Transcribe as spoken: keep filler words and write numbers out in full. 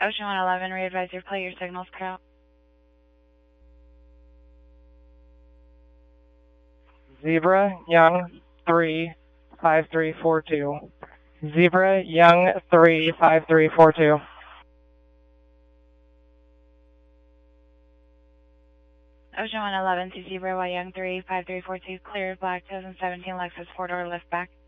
Ocean one eleven, re-advise your play, your signal's cut out. Zebra Young three five three four two. Zebra Young three five three four two. Ocean one eleven to Zebra Y Young three five three four two, clear black two thousand seventeen Lexus four door lift back.